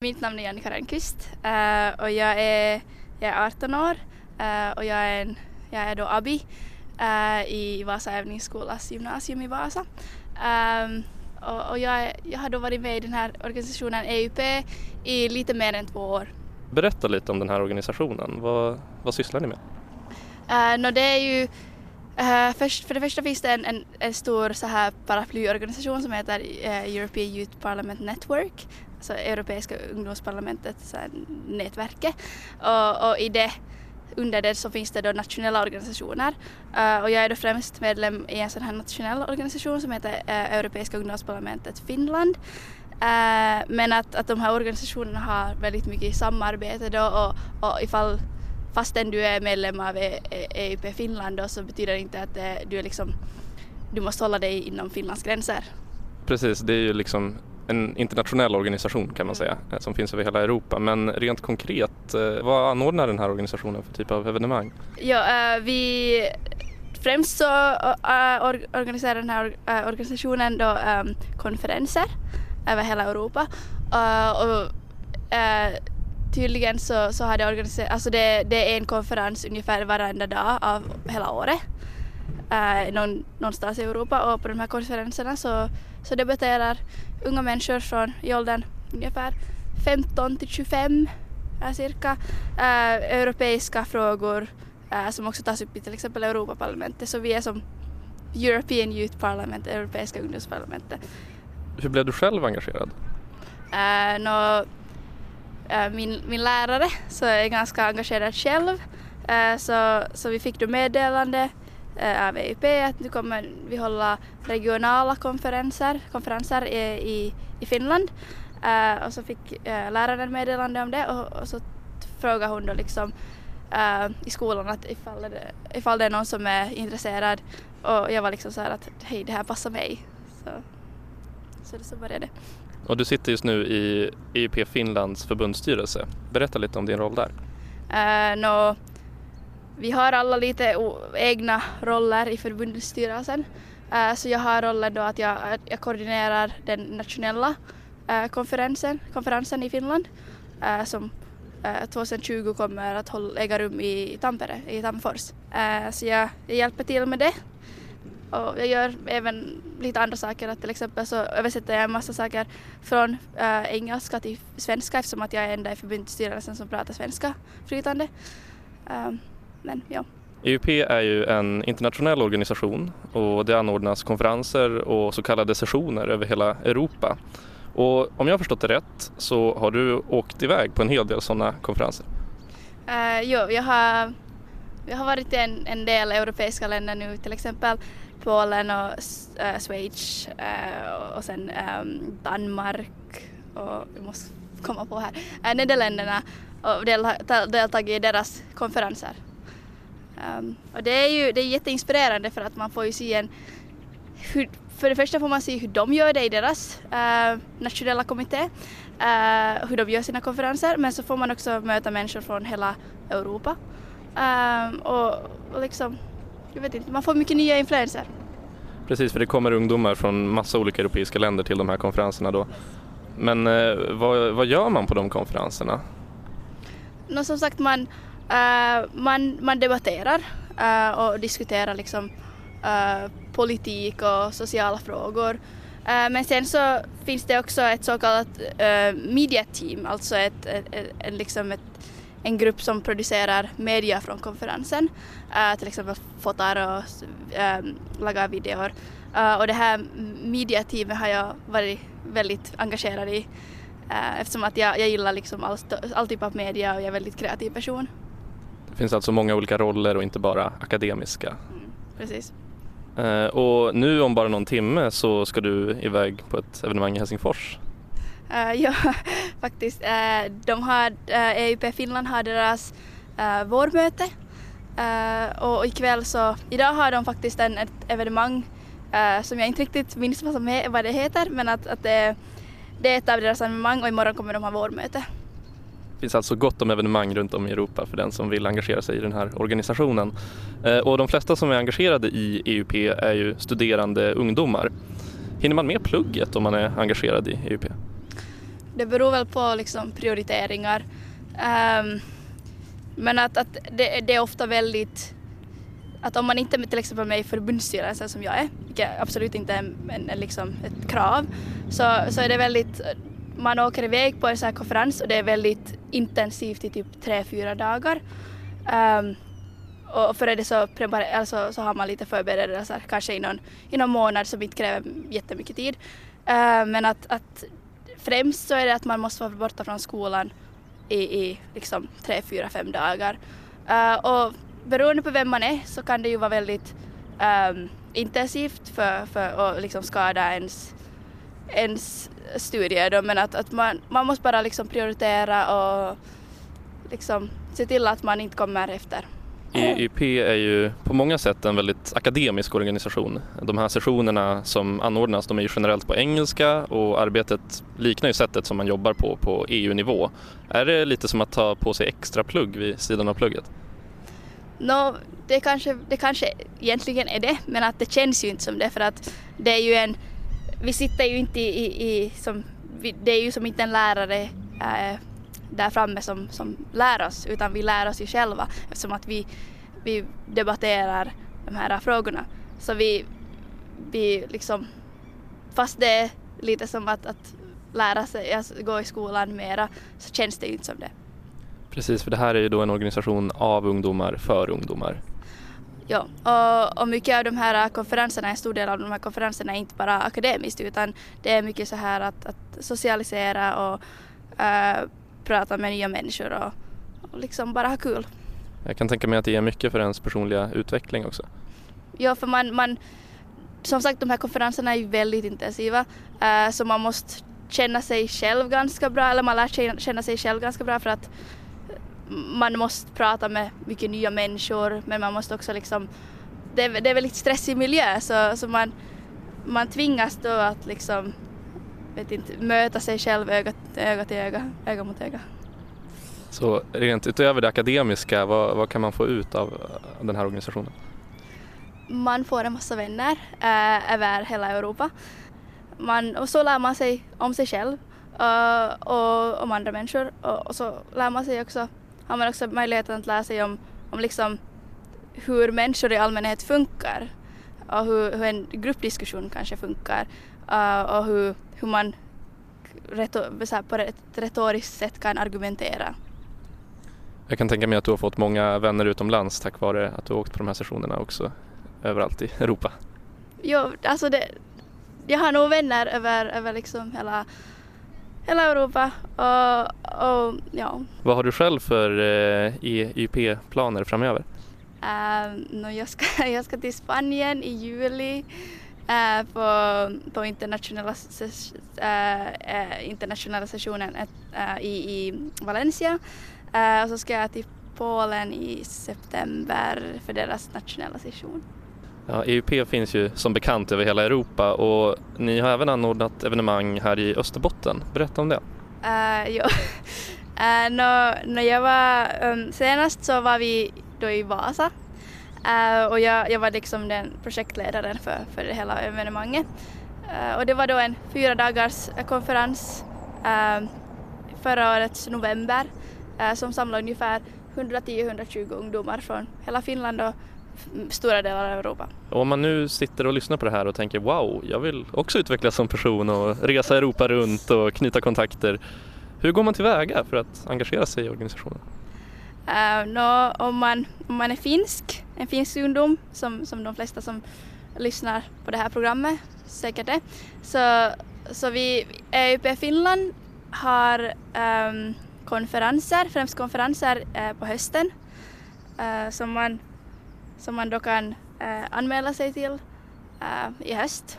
Mitt namn är Jannica Rönnqvist och jag är 18 år och jag är då abi i Vasa övningsskolas gymnasium i Vasa. Och jag har då varit med i den här organisationen EUP i lite mer än 2 år. Berätta lite om den här organisationen. Vad sysslar ni med? Det är ju för det första finns det en stor så här paraplyorganisation som heter European Youth Parliament Network, alltså Europeiska ungdomsparlamentet, så här, nätverket, och under det så finns det då nationella organisationer, och jag är då främst medlem i en sån här nationell organisation som heter Europeiska ungdomsparlamentet Finland. Men att de här organisationerna har väldigt mycket samarbete då, och fastän du är medlem av EUP Finland då, så betyder det inte att du måste hålla dig inom Finlands gränser. Precis, det är ju liksom en internationell organisation kan man säga, som finns över hela Europa. Men rent konkret, vad anordnar den här organisationen för typ av evenemang? Ja, vi främst så organiserar den här organisationen då konferenser över hela Europa. Tydligen så har det organiserat, alltså det är en konferens ungefär varenda dag av hela året någonstans i Europa, och på de här konferenserna så debatterar unga människor från i åldern ungefär 15 till 25 cirka europeiska frågor som också tas upp i till exempel Europaparlamentet, så vi är som European Youth Parliament, Europeiska ungdomsparlamentet. Hur blev du själv engagerad? Min lärare så är ganska engagerad själv, så vi fick då meddelande av EUP att nu kommer vi hålla regionala konferenser i Finland, och så fick läraren meddelande om det, och så frågade hon då liksom i skolan att ifall det är någon som är intresserad, och jag var liksom så här att hej, det här passar mig, så började det. Och du sitter just nu i EUP Finlands förbundsstyrelse. Berätta lite om din roll där. Vi har alla lite egna roller i förbundsstyrelsen. Så jag har rollen då att jag koordinerar den nationella konferensen i Finland som 2020 kommer att äga rum i Tampere, i Tammerfors. Så jag hjälper till med det. Och jag gör även lite andra saker, att till exempel så översätter jag en massa saker från engelska till svenska, eftersom att jag är enda i förbundsstyrelsen som pratar svenska flytande. Men ja. EUP är ju en internationell organisation, och det anordnas konferenser och så kallade sessioner över hela Europa. Och om jag har förstått det rätt så har du åkt iväg på en hel del sådana konferenser. Jag har varit i en del europeiska länder nu, till exempel Polen och Schweiz och sen Danmark, och vi måste komma på här Nederländerna, och deltagit i deras konferenser. Och det är jätteinspirerande, för att man får ju se för det första får man se hur de gör det i deras nationella kommitté, hur de gör sina konferenser, men så får man också möta människor från hela Europa, och liksom, jag vet inte, man får mycket nya influenser. Precis, för det kommer ungdomar från massa olika europeiska länder till de här konferenserna då. Men vad gör man på de konferenserna? Som sagt, man debatterar och diskuterar liksom politik och sociala frågor. Men sen så finns det också ett så kallat media team, alltså en grupp som producerar media från konferensen, till exempel fotar och lagar videor. Och det här media-teamet har jag varit väldigt engagerad i, eftersom att jag gillar liksom all typ av media, och jag är en väldigt kreativ person. Det finns alltså många olika roller och inte bara akademiska. Precis. Och nu om bara någon timme så ska du iväg på ett evenemang i Helsingfors. Ja, faktiskt. EUP Finland har deras vårmöte, och idag har de faktiskt ett evenemang som jag inte riktigt minns vad det heter, men att det är ett av deras evenemang, och imorgon kommer de ha vårmöte. Det finns alltså gott om evenemang runt om i Europa för den som vill engagera sig i den här organisationen. Och de flesta som är engagerade i EUP är ju studerande ungdomar. Hinner man med plugget om man är engagerad i EUP? det beror väl på liksom prioriteringar. Men att det är ofta väldigt, att om man inte till exempel är med i förbundsstyrelsen som jag är, vilket absolut inte är liksom ett krav, så är det väldigt, man åker iväg på en sån här konferens och det är väldigt intensivt i typ 3-4 dagar. Och för det så har man lite förberedelser kanske i någon månad som inte kräver jättemycket tid. Men att främst så är det att man måste vara borta från skolan i liksom 3-4-5 dagar. Och beroende på vem man är så kan det ju vara väldigt intensivt för att liksom skada ens studier då, men att man måste bara liksom prioritera och liksom se till att man inte kommer efter. EUP är ju på många sätt en väldigt akademisk organisation. De här sessionerna som anordnas, de är ju generellt på engelska och arbetet liknar ju sättet som man jobbar på EU-nivå. Är det lite som att ta på sig extra plugg vid sidan av plugget? Det kanske egentligen är det, men att det känns ju inte som det, för att det är ju vi sitter ju inte det är ju som inte en lärare där framme som lär oss, utan vi lär oss ju själva eftersom att vi debatterar de här frågorna. Så vi liksom, fast det är lite som att lära sig att gå i skolan mera, så känns det ju inte som det. Precis, för det här är ju då en organisation av ungdomar för ungdomar. Ja, och mycket av de här konferenserna, en stor del av de här konferenserna är inte bara akademiskt, utan det är mycket så här att socialisera och prata med nya människor och liksom bara ha kul. Jag kan tänka mig att det är mycket för ens personliga utveckling också. Ja, för man som sagt, de här konferenserna är ju väldigt intensiva, så man måste känna sig själv ganska bra, eller man lär känna sig själv ganska bra, för att man måste prata med mycket nya människor, men man måste också liksom, det är väldigt stressig miljö, så man tvingas då att liksom, möta sig själv öga till öga mot öga. Så rent utöver det akademiska, vad kan man få ut av den här organisationen? Man får en massa vänner över hela Europa. Och så lär man sig om sig själv och om andra människor. Och så lär man sig också, har man också möjligheten att lära sig om liksom hur människor i allmänhet funkar. Och hur en gruppdiskussion kanske funkar. Och hur man på ett retoriskt sätt kan argumentera. Jag kan tänka mig att du har fått många vänner utomlands tack vare att du har åkt på de här sessionerna också överallt i Europa. Jo, alltså jag har nog vänner över liksom hela Europa och ja. Vad har du själv för EUP-planer framöver? Jag ska till Spanien i juli på internationella sessionen i Valencia. Och så ska jag till Polen i september för deras nationella session. Ja, EUP finns ju som bekant över hela Europa och ni har även anordnat evenemang här i Österbotten. Berätta om det. När jag var senast så var vi då i Vasa. Och jag var liksom den projektledaren för det hela evenemanget. Och det var då en 4 dagars konferens förra årets november som samlade ungefär 110-120 ungdomar från hela Finland och stora delar av Europa. Och om man nu sitter och lyssnar på det här och tänker wow, jag vill också utvecklas som person och resa Europa runt och knyta kontakter. Hur går man tillväga för att engagera sig i organisationen? Om man är en finsk ungdom, som de flesta som lyssnar på det här programmet säkert är, så vi EUP Finland har främst konferenser på hösten som man då kan anmäla sig till i höst.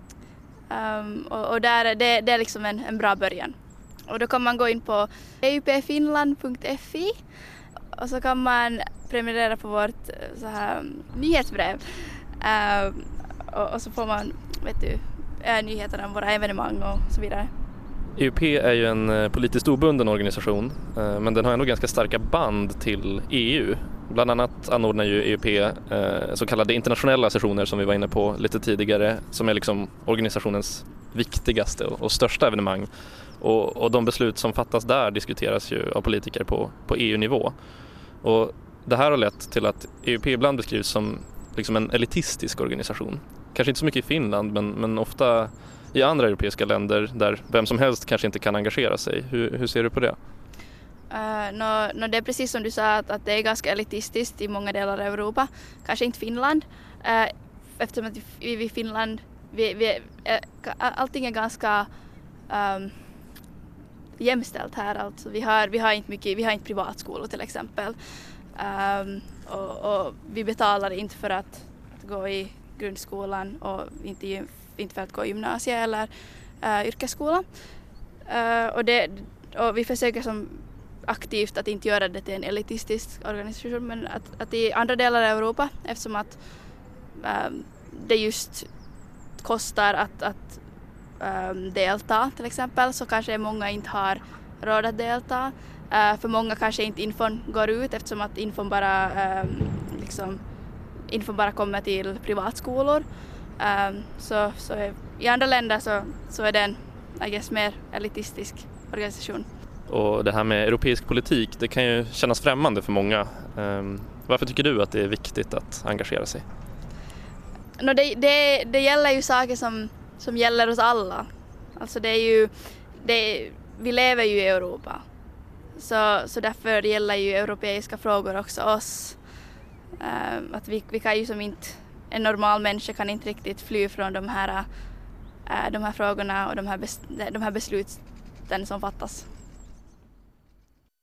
Och där det är liksom en bra början. Och då kan man gå in på eupfinland.fi och så kan man prenumerera på vårt så här nyhetsbrev. Och så får man nyheterna om våra evenemang och så vidare. EUP är ju en politiskt obunden organisation, men den har ändå ganska starka band till EU. Bland annat anordnar ju EUP så kallade internationella sessioner som vi var inne på lite tidigare, som är liksom organisationens viktigaste och största evenemang. Och de beslut som fattas där diskuteras ju av politiker på EU-nivå. Och det här har lett till att EUP ibland beskrivs som liksom en elitistisk organisation. Kanske inte så mycket i Finland, men ofta i andra europeiska länder där vem som helst kanske inte kan engagera sig. Hur ser du på det? Det är precis som du sa att det är ganska elitistiskt i många delar av Europa. Kanske inte Finland. Eftersom att vi i Finland, allting är ganska jämställt här. Alltså vi har inte privatskolor till exempel. Och vi betalar inte för att gå i grundskolan och inte för att gå i gymnasiet eller yrkesskola. Och vi försöker som aktivt att inte göra det till en elitistisk organisation, men att i andra delar av Europa, eftersom att det just kostar att delta till exempel, så kanske många inte har råd att delta. För många kanske inte infon går ut eftersom att infon bara kommer till privatskolor. Så i andra länder så är det en mer elitistisk organisation. Och det här med europeisk politik, det kan ju kännas främmande för många. Varför tycker du att det är viktigt att engagera sig? Det gäller ju saker som gäller oss alla. Alltså vi lever ju i Europa. Så därför gäller ju europeiska frågor också oss. Att vi kan ju som inte, en normal människa kan inte riktigt fly från de här frågorna och de här besluten som fattas.